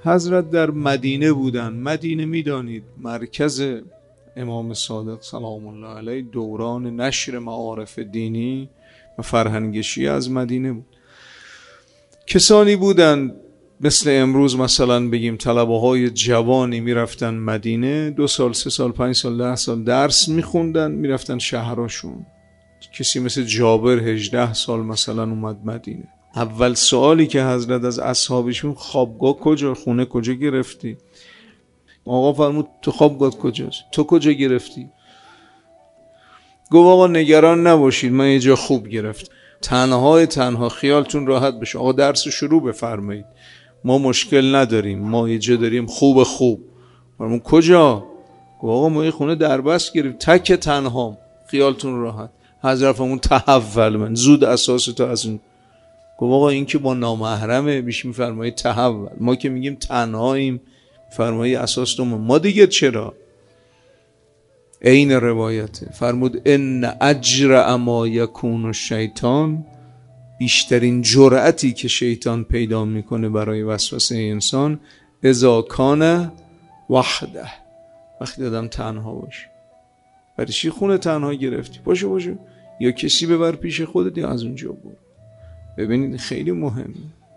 حضرت در مدینه بودن. مدینه میدانید مرکز امام صادق سلام الله علیه دوران نشر معارف دینی و فرهنگشی از مدینه بود. کسانی بودن مثل امروز مثلا بگیم طلبه های جوانی میرفتن مدینه 2 سال 3 سال 5 سال 10 سال درس میخوندن میرفتن شهرشون. کسی مثل جابر 18 سال مثلا اومد مدینه. اول سوالی که حضرت از اصحابشون خوابگاه کجا، خونه کجا گرفتی؟ آقا فرمود تو خوابگاه کجاست؟ تو کجا گرفتی؟ گفت آقا نگران نباشید من یه جا خوب گرفتم. تنها خیالتون راحت بشه. آقا درس شروع بفرمایید ما مشکل نداریم، ما یه جا داریم خوب. فرمود کجا؟ گفت آقا ما یه خونه دربست گرفتیم تک تنها، خیالتون راحت. حضرت فرمود تحول من زود اساس تو از اون. گفت آقا این که با نامحرمه بیش میفرمایید تحول، ما که میگیم تنهاییم فرمایی اساس تو ما دیگه چرا؟ این روایته. فرمود ان اجرأ ما یکون الشیطان، بیشترین جرأتی که شیطان پیدا میکنه برای وسوسه انسان اذا کان وحده، وقتی آدم تنها باشه. برای چی خونه تنها گرفتی؟ باشه یا کسی ببر پیش خودت یا از اونجا برو. ببینید خیلی مهمه.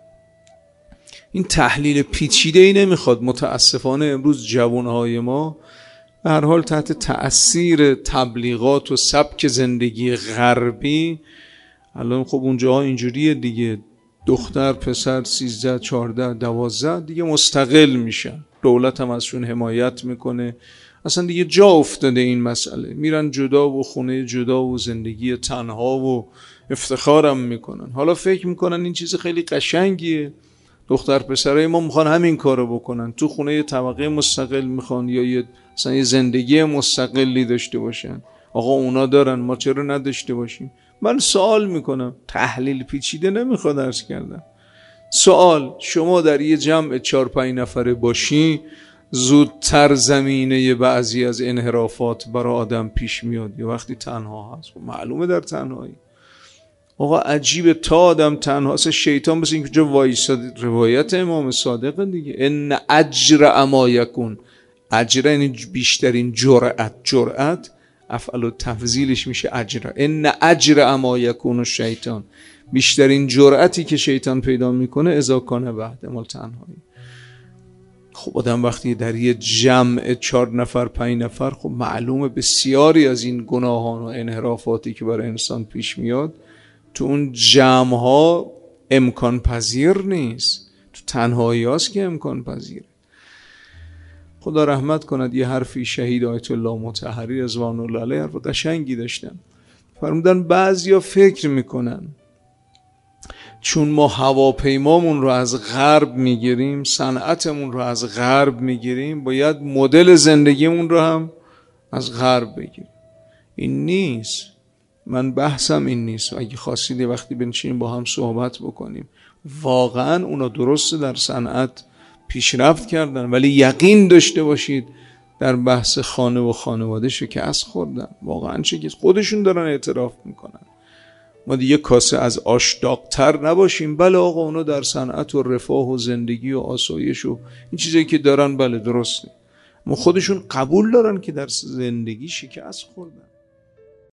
این تحلیل پیچیده ای نمیخواد. متاسفانه امروز جوانهای ما به هر حال تحت تأثیر تبلیغات و سبک زندگی غربی، الان خب اونجاها اینجوریه دیگه، دختر پسر 13 14 12 دیگه مستقل میشن، دولت هم ازشون حمایت میکنه، اصلا دیگه جا افتاده این مسئله، میرن جدا و خونه جدا و زندگی تنها و افتخارم میکنن. حالا فکر میکنن این چیز خیلی قشنگیه، دختر پسرای ما میخوان همین کارو بکنن، تو خونه یه طبقه مستقل میخوان یا مثلا یه زندگی مستقلی داشته باشن. آقا اونا دارن ما چرا نداشته باشیم؟ من سوال میکنم، تحلیل پیچیده نمیخواد عرض کردم. سوال، شما در یه جمع 4-5 نفره باشی زودتر زمینه بعضی از انحرافات برای آدم پیش میاد یا وقتی تنها هست؟ معلومه در تنهایی. آقا عجیبه تا آدم تنهاست شیطان بس اینجا وایساد. روایت امام صادق دیگه، ان اجر ما یکون، اجر یعنی بیشترین جرأت افعل تفضیلش میشه اجر. ان اجر ما یکون الشیطان، بیشترین جرأتی که شیطان پیدا میکنه اذا کان وحده، مال تنهایی. خب آدم وقتی در یه جمع 4 نفر 5 نفر، خب معلومه بسیاری از این گناهان و انحرافاتی که برای انسان پیش میاد تو اون جمع ها امکان پذیر نیست، تو تنهایی هاست که امکان پذیره. خدا رحمت کند یه حرفی شهید آیت الله مطهری رضوان الله علیه حرف قشنگی داشتن. فرمودن بعضیا فکر میکنن چون ما هواپیمامون رو از غرب میگیریم، صنعتمون رو از غرب میگیریم، باید مدل زندگیمون رو هم از غرب بگیریم. این نیست. من بحثم این نیست. اگه خواستید وقتی بنشینیم با هم صحبت بکنیم، واقعا اونا درسته در صنعت پیشرفت کردن، ولی یقین داشته باشید در بحث خانه و خانواده شکست خوردن. واقعا شکست خودشون دارن اعتراف میکنن. ما دیگه کاسه از آش داغ‌تر نباشیم. بله آقا اونا در صنعت و رفاه و زندگی و آسایش و این چیزایی که دارن بله درسته، ما خودشون قبول دارن که در زندگی شکست خوردن.